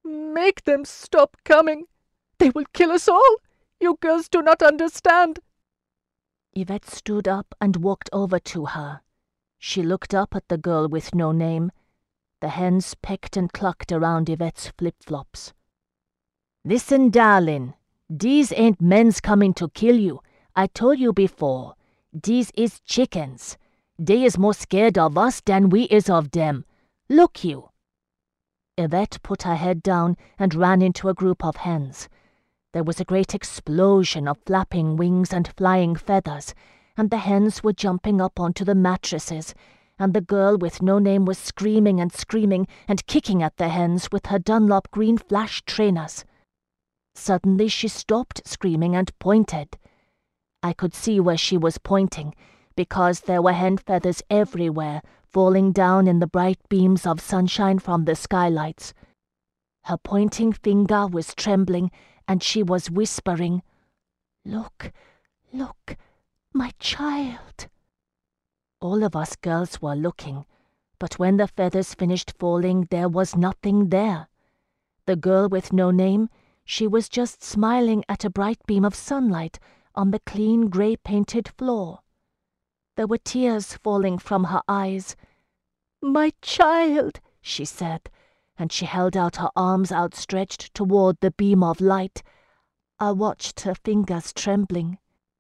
Make them stop coming. They will kill us all. You girls do not understand." Yvette stood up and walked over to her. She looked up at the girl with no name. The hens pecked and clucked around Yvette's flip-flops. "Listen, darling. These ain't men's coming to kill you. I told you before. These is chickens. They is more scared of us than we is of them. Look you." Yvette put her head down and ran into a group of hens. There was a great explosion of flapping wings and flying feathers, and the hens were jumping up onto the mattresses, and the girl with no name was screaming and kicking at the hens with her Dunlop green flash trainers. Suddenly she stopped screaming and pointed. I could see where she was pointing, because there were hen feathers everywhere, falling down in the bright beams of sunshine from the skylights. Her pointing finger was trembling, and she was whispering, "Look, look, my child." All of us girls were looking, but when the feathers finished falling, there was nothing there. The girl with no name, she was just smiling at a bright beam of sunlight on the clean grey-painted floor. There were tears falling from her eyes. "My child," she said, and she held out her arms outstretched toward the beam of light. I watched her fingers trembling.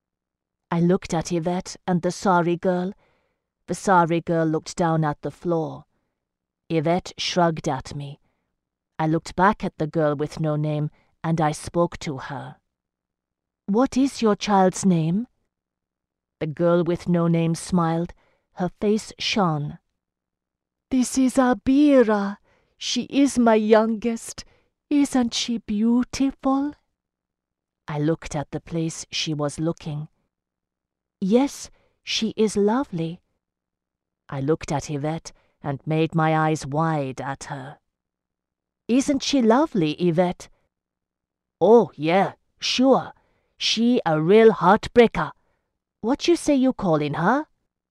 I looked at Yvette and the sorry girl. The sorry girl looked down at the floor. Yvette shrugged at me. I looked back at the girl with no name, and I spoke to her. "What is your child's name?" The girl with no name smiled. Her face shone. "This is Abira. She is my youngest. Isn't she beautiful?" I looked at the place she was looking. "Yes, she is lovely." I looked at Yvette and made my eyes wide at her. "Isn't she lovely, Yvette?" "Oh, yeah, sure. She a real heartbreaker. What you say you callin' her?"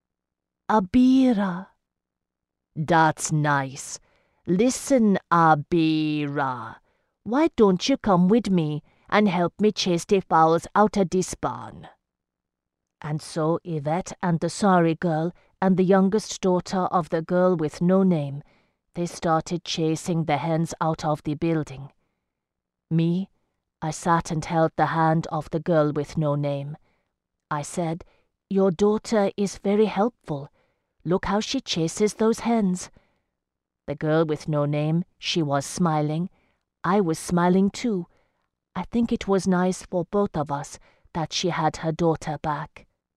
"Abira." "That's nice. Listen, Abira, why don't you come with me and help me chase the fowls out of this barn?" And so Yvette and the sorry girl and the youngest daughter of the girl with no name, they started chasing the hens out of the building. Me, I sat and held the hand of the girl with no name. I said, "Your daughter is very helpful. Look how she chases those hens." The girl with no name, she was smiling. I was smiling too. I think it was nice for both of us that she had her daughter back.